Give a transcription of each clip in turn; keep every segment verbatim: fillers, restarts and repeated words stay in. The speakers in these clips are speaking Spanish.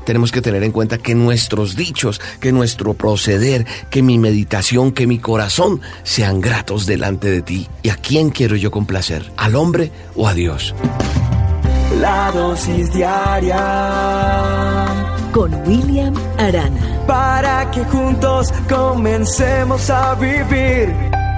tenemos que tener en cuenta que nuestros dichos, que nuestro proceder, que mi meditación, que mi corazón sean gratos delante de ti. ¿Y a quién quiero yo complacer? ¿Al hombre o a Dios? La dosis diaria con William Arana, para que juntos comencemos a vivir.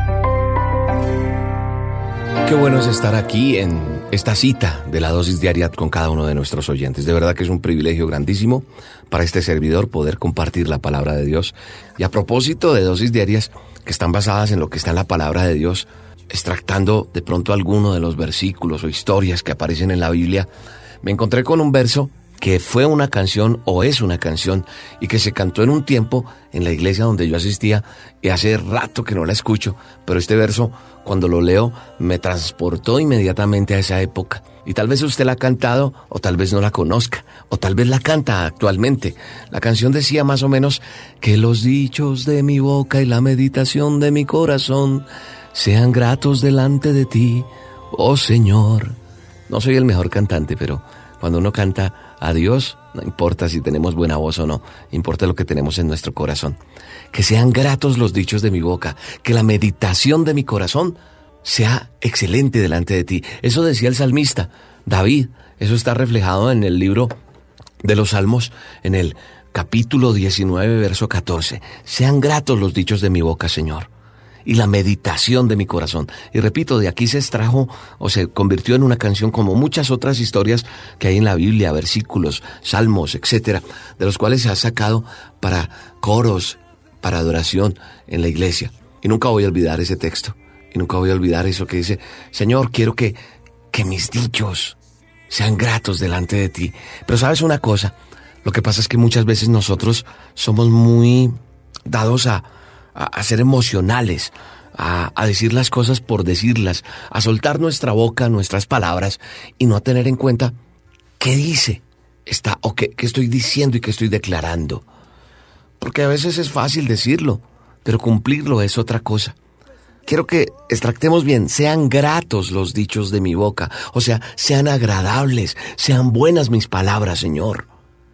Qué bueno es estar aquí en esta cita de la dosis diaria con cada uno de nuestros oyentes. De verdad que es un privilegio grandísimo para este servidor poder compartir la palabra de Dios. Y a propósito de dosis diarias que están basadas en lo que está en la palabra de Dios, extractando de pronto alguno de los versículos o historias que aparecen en la Biblia, me encontré con un verso que fue una canción o es una canción y que se cantó en un tiempo en la iglesia donde yo asistía, y hace rato que no la escucho, pero este verso, cuando lo leo, me transportó inmediatamente a esa época. Y tal vez usted la ha cantado, o tal vez no la conozca, o tal vez la canta actualmente. La canción decía más o menos: que los dichos de mi boca y la meditación de mi corazón sean gratos delante de ti, oh Señor. No soy el mejor cantante, pero cuando uno canta a Dios, no importa si tenemos buena voz o no, importa lo que tenemos en nuestro corazón. Que sean gratos los dichos de mi boca, que la meditación de mi corazón sea excelente delante de ti. Eso decía el salmista David. Eso está reflejado en el libro de los Salmos, en el capítulo diecinueve, verso catorce. Sean gratos los dichos de mi boca, Señor, y la meditación de mi corazón. Y repito, de aquí se extrajo o se convirtió en una canción, como muchas otras historias que hay en la Biblia, versículos, salmos, etcétera, de los cuales se ha sacado para coros, para adoración en la iglesia. Y nunca voy a olvidar ese texto, y nunca voy a olvidar eso que dice: Señor, quiero que, que mis dichos sean gratos delante de ti. Pero ¿sabes una cosa? Lo que pasa es que muchas veces nosotros somos muy dados a A, a ser emocionales, a, a decir las cosas por decirlas, a soltar nuestra boca, nuestras palabras, y no a tener en cuenta qué dice está, o qué, qué estoy diciendo y qué estoy declarando. Porque a veces es fácil decirlo, pero cumplirlo es otra cosa. Quiero que extractemos bien: sean gratos los dichos de mi boca, o sea, sean agradables, sean buenas mis palabras, Señor.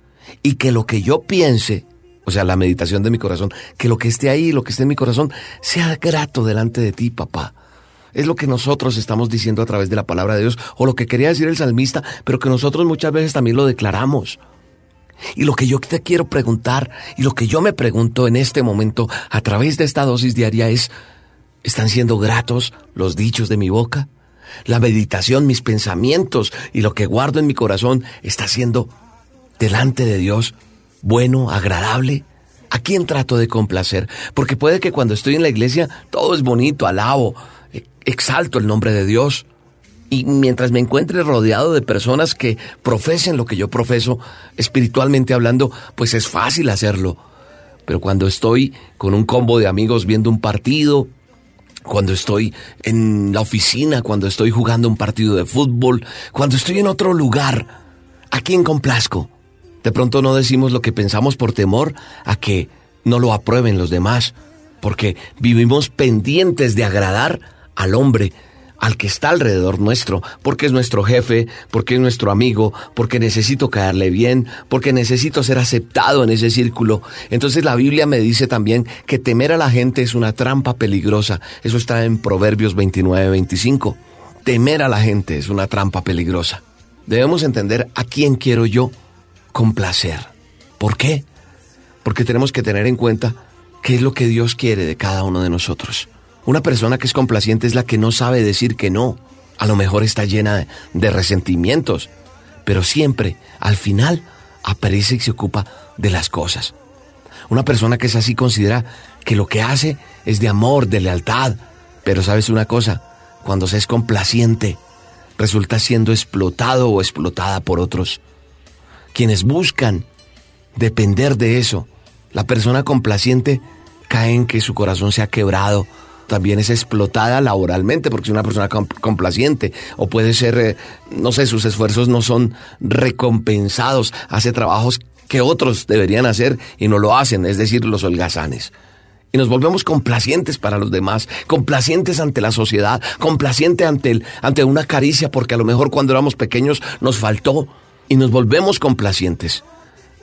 Y que lo que yo piense, o sea, la meditación de mi corazón, que lo que esté ahí, lo que esté en mi corazón, sea grato delante de ti, papá. Es lo que nosotros estamos diciendo a través de la palabra de Dios, o lo que quería decir el salmista, pero que nosotros muchas veces también lo declaramos. Y lo que yo te quiero preguntar, y lo que yo me pregunto en este momento a través de esta dosis diaria es: ¿están siendo gratos los dichos de mi boca? La meditación, mis pensamientos y lo que guardo en mi corazón, ¿está siendo delante de Dios bueno, agradable? ¿A quién trato de complacer? Porque puede que cuando estoy en la iglesia todo es bonito, alabo, exalto el nombre de Dios. Y mientras me encuentre rodeado de personas que profesen lo que yo profeso, espiritualmente hablando, pues es fácil hacerlo. Pero cuando estoy con un combo de amigos viendo un partido, cuando estoy en la oficina, cuando estoy jugando un partido de fútbol, cuando estoy en otro lugar, ¿a quién complazco? De pronto no decimos lo que pensamos por temor a que no lo aprueben los demás, porque vivimos pendientes de agradar al hombre, al que está alrededor nuestro, porque es nuestro jefe, porque es nuestro amigo, porque necesito caerle bien, porque necesito ser aceptado en ese círculo. Entonces la Biblia me dice también que temer a la gente es una trampa peligrosa. Eso está en Proverbios veintinueve, veinticinco. Temer a la gente es una trampa peligrosa. Debemos entender a quién quiero yo complacer. ¿Por qué? Porque tenemos que tener en cuenta qué es lo que Dios quiere de cada uno de nosotros. Una persona que es complaciente es la que no sabe decir que no. A lo mejor está llena de, de resentimientos, pero siempre, al final, aparece y se ocupa de las cosas. Una persona que es así considera que lo que hace es de amor, de lealtad. Pero ¿sabes una cosa? Cuando se es complaciente, resulta siendo explotado o explotada por otros, quienes buscan depender de eso. La persona complaciente cae en que su corazón se ha quebrado. También es explotada laboralmente porque es una persona complaciente. O puede ser, eh, no sé, sus esfuerzos no son recompensados. Hace trabajos que otros deberían hacer y no lo hacen, es decir, los holgazanes. Y nos volvemos complacientes para los demás, complacientes ante la sociedad, complacientes ante, el, ante una caricia porque a lo mejor cuando éramos pequeños nos faltó y nos volvemos complacientes.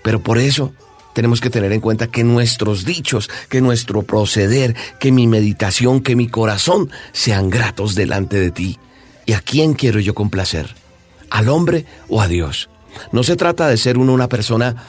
Pero por eso tenemos que tener en cuenta que nuestros dichos, que nuestro proceder, que mi meditación, que mi corazón sean gratos delante de ti. ¿Y a quién quiero yo complacer? ¿Al hombre o a Dios? No se trata de ser uno una persona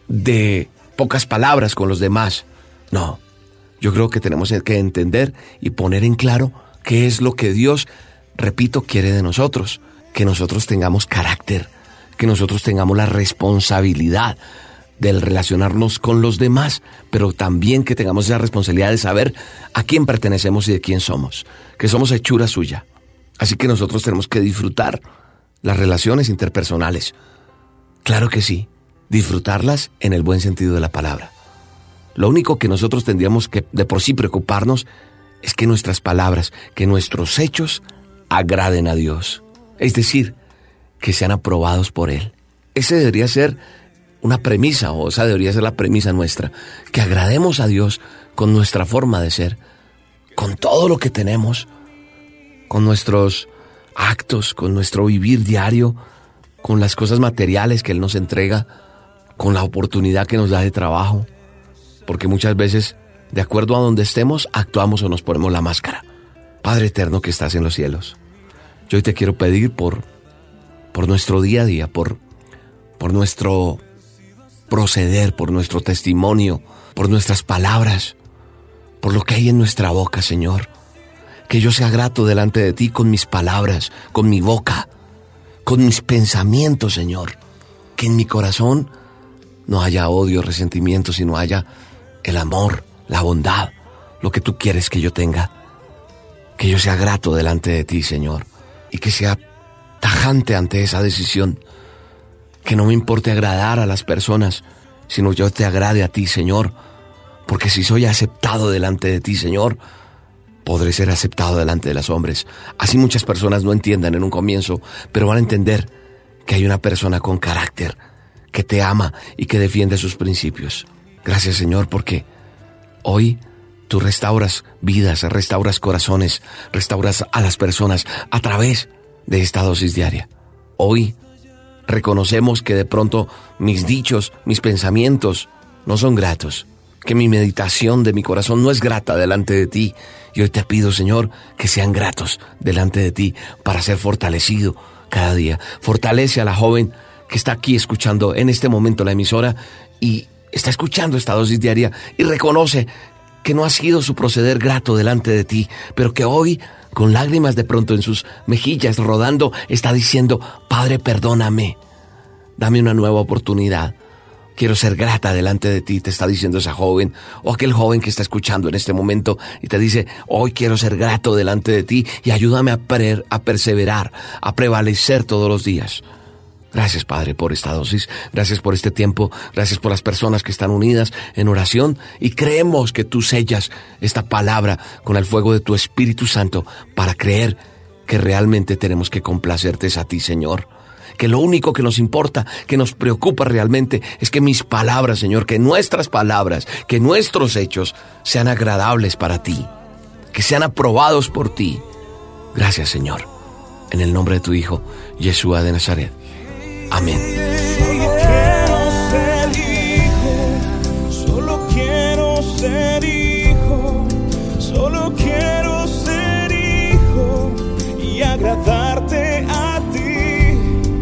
de pocas palabras con los demás. No, yo creo que tenemos que entender y poner en claro qué es lo que Dios, repito, quiere de nosotros. Que nosotros tengamos carácter, que nosotros tengamos la responsabilidad del relacionarnos con los demás, pero también que tengamos esa responsabilidad de saber a quién pertenecemos y de quién somos, que somos hechura suya. Así que nosotros tenemos que disfrutar las relaciones interpersonales. Claro que sí, disfrutarlas en el buen sentido de la palabra. Lo único que nosotros tendríamos que de por sí preocuparnos es que nuestras palabras, que nuestros hechos agraden a Dios. Es decir, que sean aprobados por Él. Ese debería ser una premisa, o esa debería ser la premisa nuestra, que agrademos a Dios con nuestra forma de ser, con todo lo que tenemos, con nuestros actos, con nuestro vivir diario, con las cosas materiales que Él nos entrega, con la oportunidad que nos da de trabajo, porque muchas veces, de acuerdo a donde estemos, actuamos o nos ponemos la máscara. Padre eterno que estás en los cielos, yo hoy te quiero pedir por, por nuestro día a día, por, por nuestro proceder, por nuestro testimonio, por nuestras palabras, por lo que hay en nuestra boca, Señor. Que yo sea grato delante de ti con mis palabras, con mi boca, con mis pensamientos, Señor. Que en mi corazón no haya odio, resentimiento, sino haya el amor, la bondad, lo que tú quieres que yo tenga. Que yo sea grato delante de ti, Señor, y que sea tajante ante esa decisión. Que no me importe agradar a las personas, sino yo te agrade a ti, Señor, porque si soy aceptado delante de ti, Señor, podré ser aceptado delante de los hombres. Así muchas personas no entiendan en un comienzo, pero van a entender que hay una persona con carácter, que te ama y que defiende sus principios. Gracias, Señor, porque hoy tú restauras vidas, restauras corazones, restauras a las personas a través de esta dosis diaria. Hoy reconocemos que de pronto mis dichos, mis pensamientos no son gratos, que mi meditación de mi corazón no es grata delante de ti. Y hoy te pido, Señor, que sean gratos delante de ti para ser fortalecido cada día. Fortalece a la joven que está aquí escuchando en este momento la emisora y está escuchando esta dosis diaria y reconoce que no ha sido su proceder grato delante de ti, pero que hoy, con lágrimas de pronto en sus mejillas rodando, está diciendo: Padre, perdóname, dame una nueva oportunidad. Quiero ser grata delante de ti, te está diciendo esa joven, o aquel joven que está escuchando en este momento y te dice: hoy quiero ser grato delante de ti y ayúdame a, per- a perseverar, a prevalecer todos los días. Gracias, Padre, por esta dosis, gracias por este tiempo, gracias por las personas que están unidas en oración y creemos que tú sellas esta palabra con el fuego de tu Espíritu Santo para creer que realmente tenemos que complacerte a ti, Señor. Que lo único que nos importa, que nos preocupa realmente es que mis palabras, Señor, que nuestras palabras, que nuestros hechos sean agradables para ti, que sean aprobados por ti. Gracias, Señor, en el nombre de tu Hijo, Yeshua de Nazaret. Amén. Solo quiero ser hijo, solo quiero ser hijo, solo quiero ser hijo y agradarte a ti.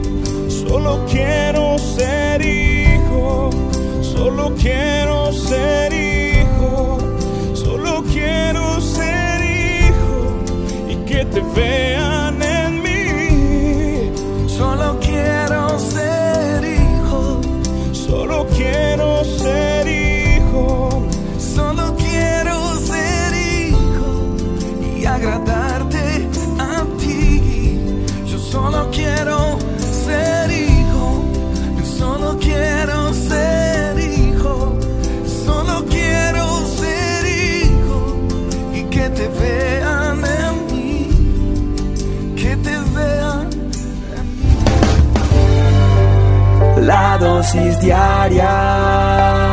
Solo quiero ser hijo, solo quiero ser hijo, solo quiero ser hijo y que te vean en mí. Solo quiero ser hijo, solo quiero ser hijo, solo quiero ser hijo y agradarte a ti. Yo solo quiero ser hijo, yo solo quiero ser hijo, solo quiero ser hijo y que te vean en mí, que te vean. La dosis diaria